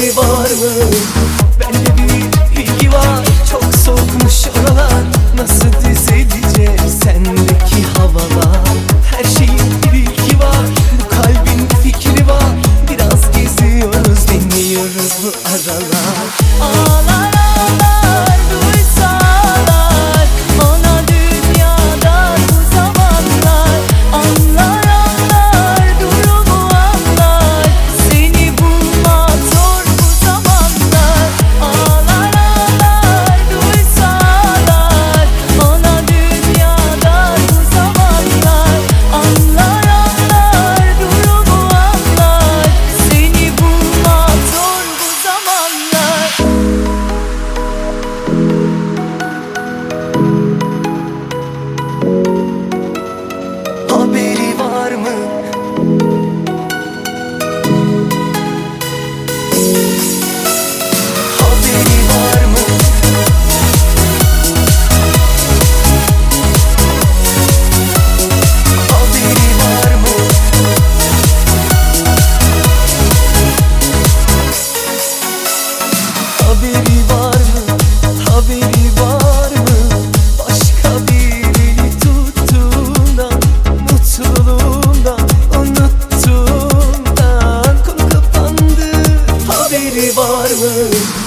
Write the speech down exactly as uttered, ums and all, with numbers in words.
haberi var mı? Bende bir bilgi var, çok soğukmuş oralar. Nasıl düzeleceğiz sendeki havalar? Her şeyin bir bilgi var, bu kalbin bir fikri var. Biraz geziyoruz, deniyoruz bu aralar. Ağlar ağlar duysalar ona dünyada bu zamanlar. Anlar anlar durumu anlar, seni bulmak zor bu zamanlar. Ağlar ağlar duysalar ona dünyada bu zamanlar. Anlar anlar durumu anlar, seni bulmak zor bu zamanlar. Haberi var mı? Haberi var mı? Haberi var mı? Haberi var mı? Haberi var mı? Başka birini tuttuğundan, mutluluğundan, unuttuğundan. Konu kapandı. Haberi var mı?